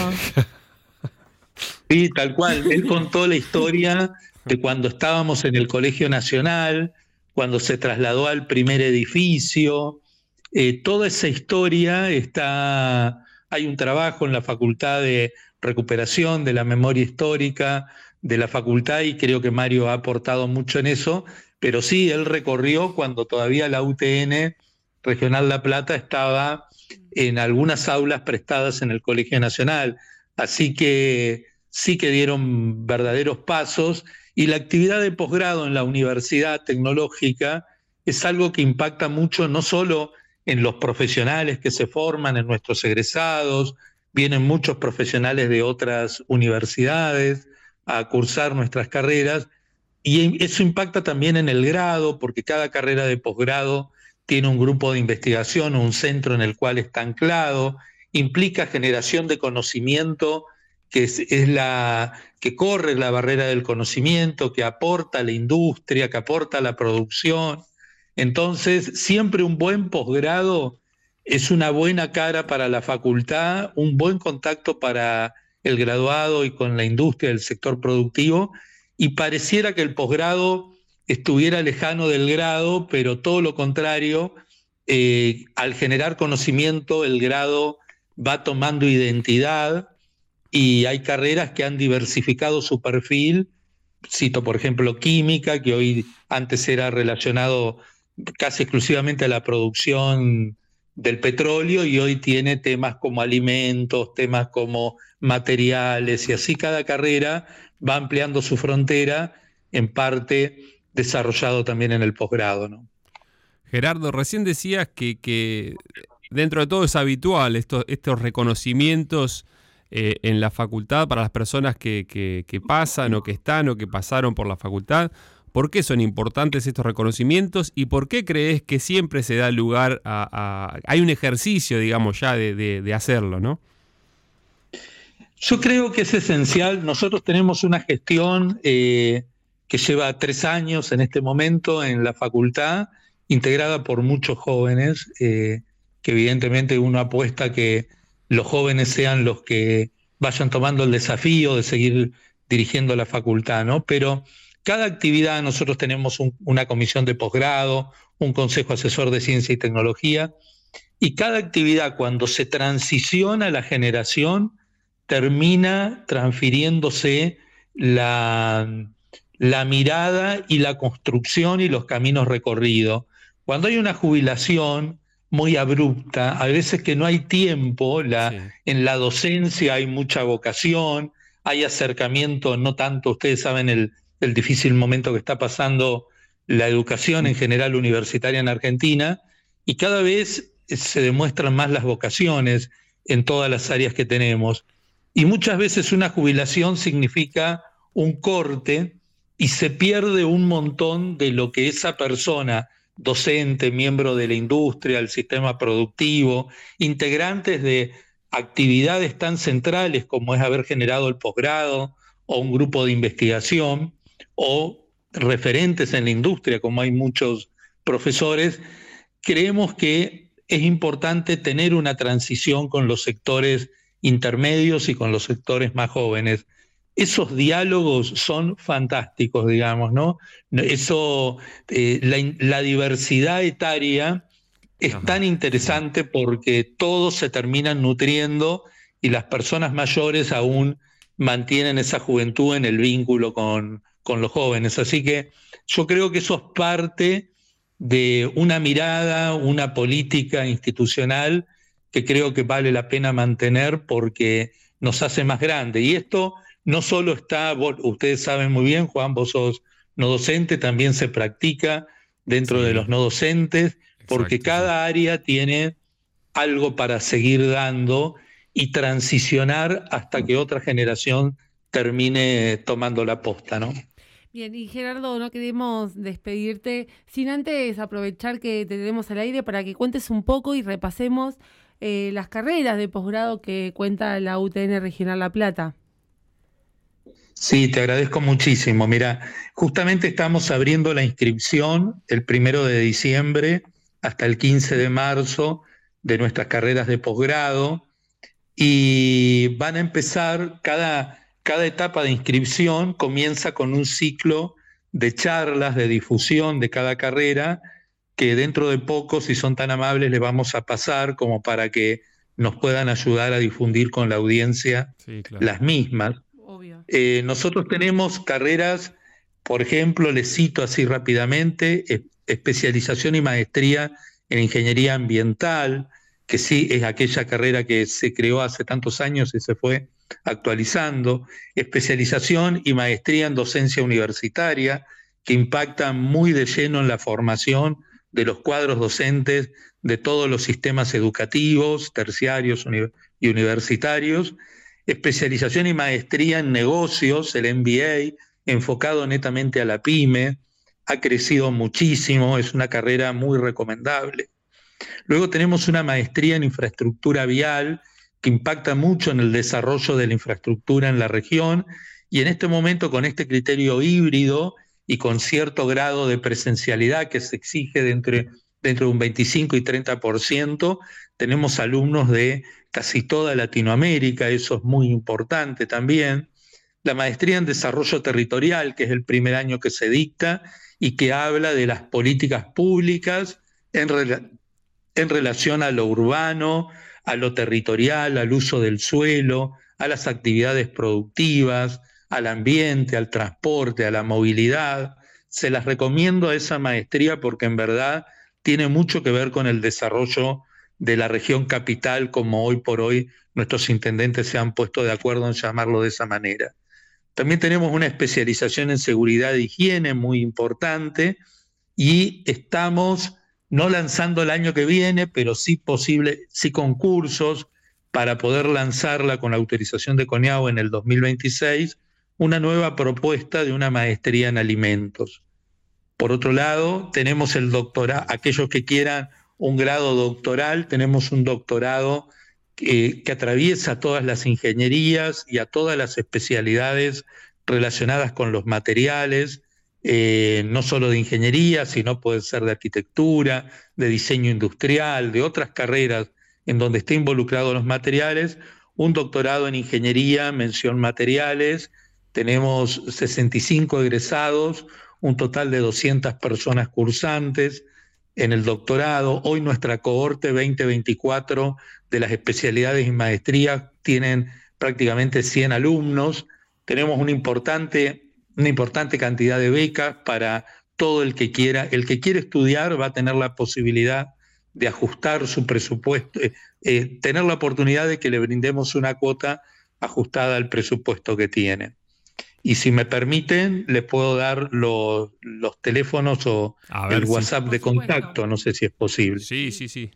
Sí, tal cual. Él contó la historia de cuando estábamos en el Colegio Nacional, cuando se trasladó al primer edificio. Eh, toda esa historia está... Hay un trabajo en la Facultad de Recuperación de la Memoria Histórica de la facultad y creo que Mario ha aportado mucho en eso, pero sí, él recorrió cuando todavía la U T N Regional La Plata estaba en algunas aulas prestadas en el Colegio Nacional, así que sí que dieron verdaderos pasos y la actividad de posgrado en la Universidad Tecnológica es algo que impacta mucho no solo en los profesionales que se forman, en nuestros egresados, vienen muchos profesionales de otras universidades a cursar nuestras carreras, y eso impacta también en el grado, porque cada carrera de posgrado tiene un grupo de investigación, un centro en el cual está anclado, implica generación de conocimiento, que es, es la que corre la barrera del conocimiento, que aporta a la industria, que aporta a la producción. Entonces, siempre un buen posgrado es una buena cara para la facultad, un buen contacto para el graduado y con la industria del sector productivo, y pareciera que el posgrado estuviera lejano del grado, pero todo lo contrario, eh, al generar conocimiento el grado va tomando identidad y hay carreras que han diversificado su perfil. Cito por ejemplo química, que hoy antes era relacionado casi exclusivamente a la producción del petróleo y hoy tiene temas como alimentos, temas como materiales, y así cada carrera va ampliando su frontera, en parte desarrollado también en el posgrado, ¿no? Gerardo, recién decías que, que dentro de todo es habitual estos, estos reconocimientos eh, en la facultad para las personas que, que, que pasan o que están o que pasaron por la facultad. ¿Por qué son importantes estos reconocimientos y por qué crees que siempre se da lugar a... a hay un ejercicio, digamos, ya de, de, de hacerlo, ¿no? Yo creo que es esencial. Nosotros tenemos una gestión eh, que lleva tres años en este momento en la facultad, integrada por muchos jóvenes, eh, que evidentemente uno apuesta a que los jóvenes sean los que vayan tomando el desafío de seguir dirigiendo la facultad, ¿no? Pero cada actividad, nosotros tenemos un, una comisión de posgrado, un consejo asesor de ciencia y tecnología, y cada actividad cuando se transiciona la generación termina transfiriéndose la, la mirada y la construcción y los caminos recorridos. Cuando hay una jubilación muy abrupta, a veces que no hay tiempo, la, sí. En la docencia hay mucha vocación, hay acercamiento, no tanto, ustedes saben el el difícil momento que está pasando la educación en general universitaria en Argentina, y cada vez se demuestran más las vocaciones en todas las áreas que tenemos. Y muchas veces una jubilación significa un corte y se pierde un montón de lo que esa persona, docente, miembro de la industria, el sistema productivo, integrantes de actividades tan centrales como es haber generado el posgrado o un grupo de investigación, o referentes en la industria, como hay muchos profesores, creemos que es importante tener una transición con los sectores intermedios y con los sectores más jóvenes. Esos diálogos son fantásticos, digamos, ¿no? Eso, eh, la, la diversidad etaria es Ajá. tan interesante porque todos se terminan nutriendo y las personas mayores aún mantienen esa juventud en el vínculo con con los jóvenes. Así que yo creo que eso es parte de una mirada, una política institucional que creo que vale la pena mantener porque nos hace más grande. Y esto no solo está, vos, ustedes saben muy bien, Juan, vos sos no docente, también se practica dentro sí. de los no docentes, porque Exacto, cada sí. área tiene algo para seguir dando y transicionar hasta que otra generación termine tomando la posta, ¿no? Bien, y Gerardo, no queremos despedirte sin antes aprovechar que te tenemos al aire para que cuentes un poco y repasemos eh, las carreras de posgrado que cuenta la U T N Regional La Plata. Sí, te agradezco muchísimo. Mira, justamente estamos abriendo la inscripción el primero de diciembre hasta el quince de marzo de nuestras carreras de posgrado y van a empezar, cada, cada etapa de inscripción comienza con un ciclo de charlas, de difusión de cada carrera, que dentro de poco, si son tan amables, les vamos a pasar como para que nos puedan ayudar a difundir con la audiencia sí, claro. las mismas. Obvio. Eh, nosotros tenemos carreras, por ejemplo, les cito así rápidamente, eh, especialización y maestría en ingeniería ambiental, que sí es aquella carrera que se creó hace tantos años y se fue actualizando, especialización y maestría en docencia universitaria, que impactan muy de lleno en la formación de los cuadros docentes de todos los sistemas educativos, terciarios uni- y universitarios, especialización y maestría en negocios, el M B A, enfocado netamente a la pyme, ha crecido muchísimo, es una carrera muy recomendable. Luego tenemos una maestría en infraestructura vial, que impacta mucho en el desarrollo de la infraestructura en la región, y en este momento con este criterio híbrido y con cierto grado de presencialidad que se exige dentro, dentro de un veinticinco y treinta por ciento, tenemos alumnos de casi toda Latinoamérica, eso es muy importante también. La maestría en desarrollo territorial, que es el primer año que se dicta y que habla de las políticas públicas en, rela- en relación a lo urbano, a lo territorial, al uso del suelo, a las actividades productivas, al ambiente, al transporte, a la movilidad. Se las recomiendo a esa maestría porque en verdad tiene mucho que ver con el desarrollo de la región capital, como hoy por hoy nuestros intendentes se han puesto de acuerdo en llamarlo de esa manera. También tenemos una especialización en seguridad e higiene muy importante y estamos no lanzando el año que viene, pero sí posible, sí concursos para poder lanzarla con la autorización de CONIAU en el dos mil veintiséis, una nueva propuesta de una maestría en alimentos. Por otro lado, tenemos el doctorado, aquellos que quieran un grado doctoral, tenemos un doctorado que, que atraviesa todas las ingenierías y a todas las especialidades relacionadas con los materiales, eh, no solo de ingeniería, sino puede ser de arquitectura, de diseño industrial, de otras carreras en donde esté involucrado los materiales, un doctorado en ingeniería, mención materiales, tenemos sesenta y cinco egresados, un total de doscientas personas cursantes en el doctorado. Hoy nuestra cohorte veinte veinticuatro de las especialidades y maestrías tienen prácticamente cien alumnos. Tenemos una importante, una importante cantidad de becas para todo el que quiera. El que quiere estudiar va a tener la posibilidad de ajustar su presupuesto, eh, eh, tener la oportunidad de que le brindemos una cuota ajustada al presupuesto que tiene. Y si me permiten, les puedo dar los, los teléfonos o ver, el WhatsApp sí. de contacto, no sé si es posible. Sí, sí, sí.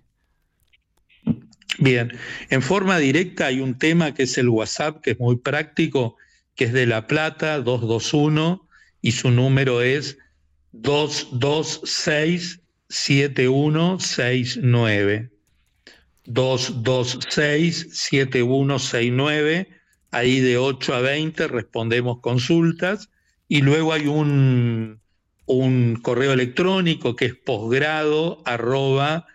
Bien, en forma directa hay un tema que es el WhatsApp, que es muy práctico, que es de La Plata, dos dos uno, y su número es dos dos seis, siete uno seis nueve. dos dos seis, siete uno seis nueve. Ahí de ocho a veinte respondemos consultas y luego hay un, un correo electrónico que es posgrado arroba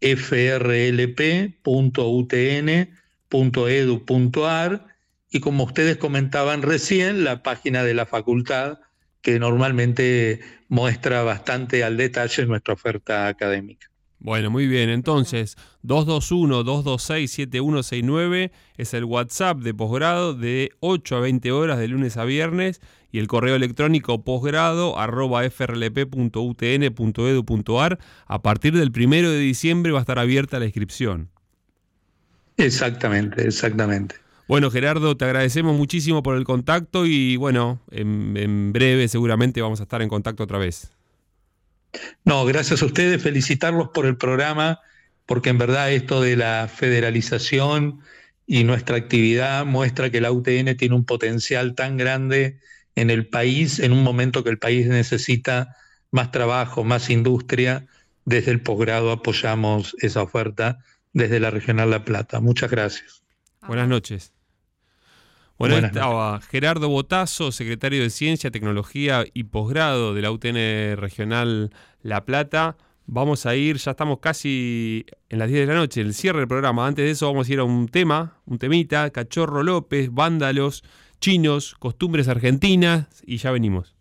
frlp punto u t n punto e d u punto a r y como ustedes comentaban recién, la página de la facultad que normalmente muestra bastante al detalle nuestra oferta académica. Bueno, muy bien. Entonces, dos dos uno, dos dos seis, siete uno seis nueve es el WhatsApp de posgrado de ocho a veinte horas de lunes a viernes y el correo electrónico posgrado arroba frlp punto u t n punto e d u punto a r. A partir del primero de diciembre va a estar abierta la inscripción. Exactamente, exactamente. Bueno, Gerardo, te agradecemos muchísimo por el contacto y bueno, en, en breve seguramente vamos a estar en contacto otra vez. No, gracias a ustedes, felicitarlos por el programa, porque en verdad esto de la federalización y nuestra actividad muestra que la U T N tiene un potencial tan grande en el país, en un momento que el país necesita más trabajo, más industria. Desde el posgrado apoyamos esa oferta desde la Regional La Plata. Muchas gracias. Buenas noches. Bueno, ahí Buenas estaba noches. Gerardo Botazo, secretario de Ciencia, Tecnología y Posgrado de la U T N Regional La Plata. Vamos a ir, ya estamos casi en las diez de la noche, el cierre del programa. Antes de eso vamos a ir a un tema, un temita, Cachorro López, Vándalos, Chinos, Costumbres Argentinas, y ya venimos.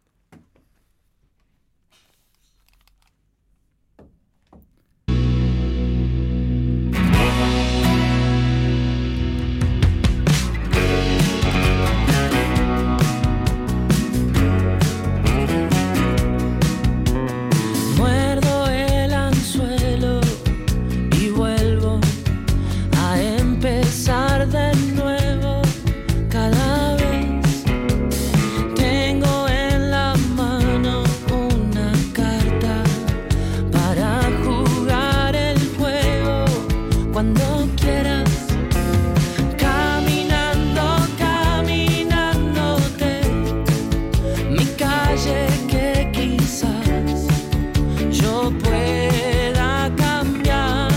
De nuevo, cada vez tengo en la mano una carta para jugar el juego cuando quieras. Caminando, caminándote, mi calle que quizás yo pueda cambiar.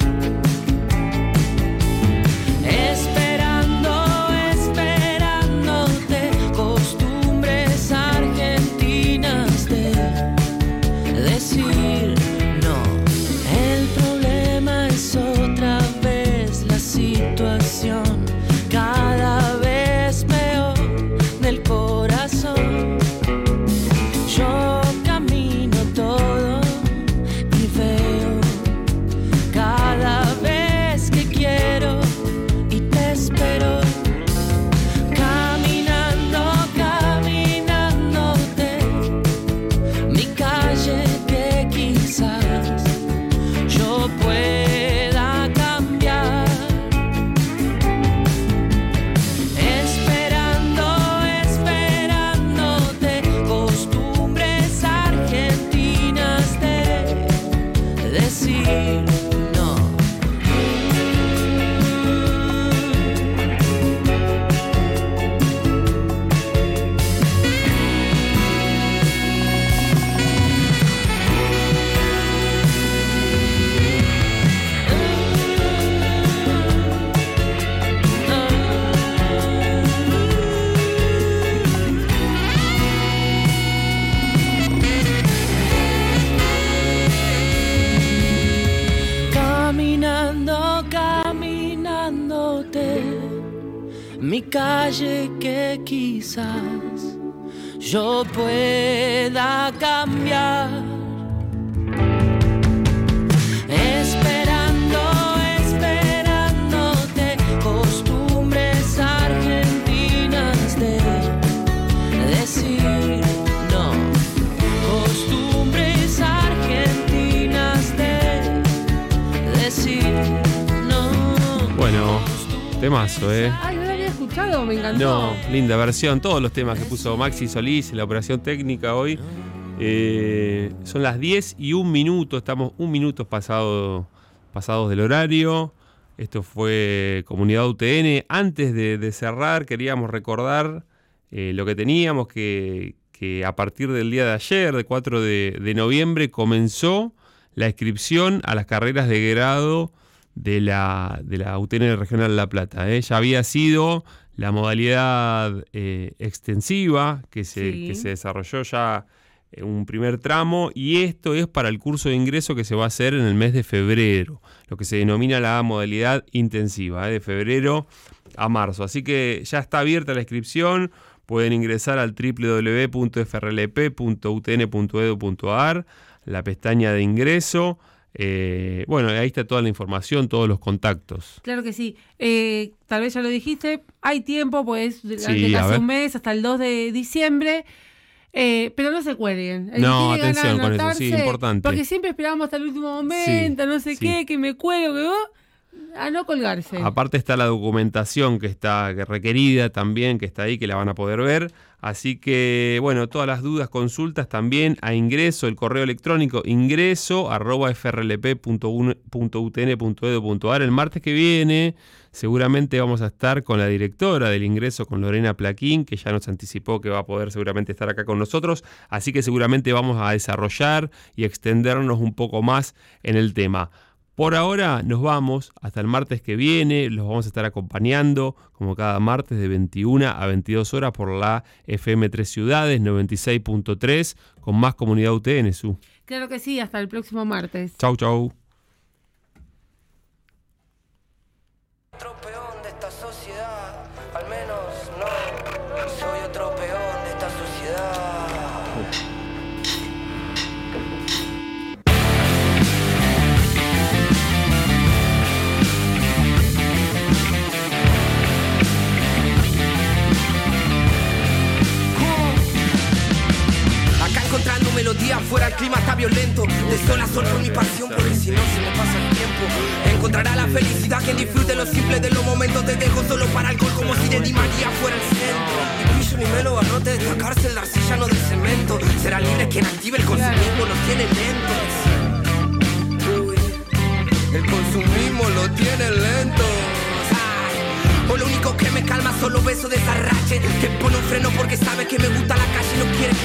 Esperando, esperándote, costumbres argentinas de decir no. El problema es otra vez la situación, cada vez peor del corazón. Yo camino todo y veo cada vez que quiero. Espero, caminando, caminándote, mi calle que quizás yo pueda cambiar. Esperando, esperándote, costumbres argentinas de decir no. Caminando, caminándote, mi calle que quizás yo pueda cambiar. Esperando, esperándote, costumbres argentinas de decir no. Costumbres argentinas de decir no. Bueno, temazo, ¿eh? Ay, no lo había escuchado, me encantó. No, linda versión. Todos los temas que puso Maxi Solís en la operación técnica hoy. Eh, son las diez y un minuto. Estamos un minuto pasado, pasados del horario. Esto fue Comunidad U T N. Antes de, de cerrar, queríamos recordar eh, lo que teníamos, que, que a partir del día de ayer, de cuatro de, de noviembre, comenzó la inscripción a las carreras de grado de la, de la U T N Regional La Plata. ¿eh? Ya había sido la modalidad eh, extensiva que se, Sí. que se desarrolló ya en un primer tramo, y esto es para el curso de ingreso que se va a hacer en el mes de febrero, lo que se denomina la modalidad intensiva, ¿eh? de febrero a marzo. Así que ya está abierta la inscripción, pueden ingresar al doble u doble u doble u punto f r l p punto u t n punto e d u punto a r, la pestaña de ingreso. Eh, bueno, ahí está toda la información, todos los contactos. Claro que sí. Eh, tal vez ya lo dijiste, hay tiempo, pues, durante Sí, a casi ver. un mes, hasta el dos de diciembre. Eh, pero no se cuelguen. El No, que tiene ganas de atención con eso, anotarse, sí, importante. porque siempre esperamos hasta el último momento, Sí, no sé sí. qué, que me cuelgo, que vos. A no colgarse. Aparte está la documentación que está que requerida también, que está ahí, que la van a poder ver. Así que, bueno, todas las dudas, consultas también a ingreso, el correo electrónico ingreso arroba frlp punto u t n punto e d u punto a r. El martes que viene seguramente vamos a estar con la directora del ingreso, con Lorena Plaquín, que ya nos anticipó que va a poder seguramente estar acá con nosotros. Así que seguramente vamos a desarrollar y extendernos un poco más en el tema. Por ahora nos vamos, hasta el martes que viene, los vamos a estar acompañando como cada martes de veintiuna a veintidós horas por la F M Tres Ciudades noventa y seis punto tres con más comunidad U T N, Su. Claro que sí, hasta el próximo martes. Chau, chau. Otro peón de esta sociedad, al menos no soy otro peón de esta sociedad. Encontrando melodía fuera, el clima está violento. De sol a sol por mi pasión, porque si no se me pasa el tiempo. Encontrará la felicidad quien disfrute lo simple de los momentos. Te dejo solo para alcohol como si de Di María fuera el centro. Ni pillo ni melo, barrote de esta cárcel, la arcilla no de cemento. Será libre quien active el consumismo, nos tiene lentos. Uy, el consumismo lo tiene lentos. O lo único que me calma son los besos de esa rache que pone un freno porque sabe que me gusta la calle y no quiere que